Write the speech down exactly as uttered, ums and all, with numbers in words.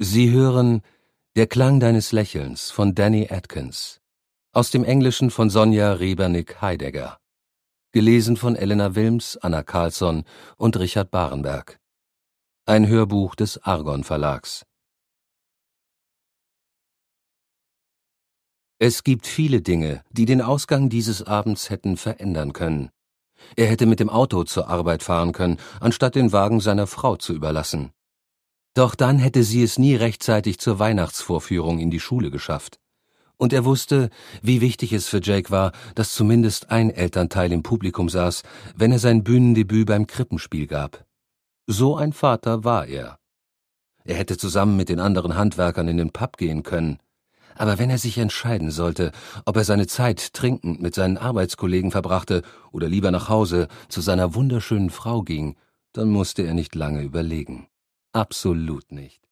Sie hören »Der Klang deines Lächelns« von Danny Adkins, aus dem Englischen von Sonja Rebernik-Heidegger, gelesen von Elena Wilms, Anna Carlsson und Richard Barenberg. Ein Hörbuch des Argon Verlags. Es gibt viele Dinge, die den Ausgang dieses Abends hätten verändern können. Er hätte mit dem Auto zur Arbeit fahren können, anstatt den Wagen seiner Frau zu überlassen. Doch dann hätte sie es nie rechtzeitig zur Weihnachtsvorführung in die Schule geschafft. Und er wusste, wie wichtig es für Jake war, dass zumindest ein Elternteil im Publikum saß, wenn er sein Bühnendebüt beim Krippenspiel gab. So ein Vater war er. Er hätte zusammen mit den anderen Handwerkern in den Pub gehen können. Aber wenn er sich entscheiden sollte, ob er seine Zeit trinkend mit seinen Arbeitskollegen verbrachte oder lieber nach Hause zu seiner wunderschönen Frau ging, dann musste er nicht lange überlegen. Absolut nicht.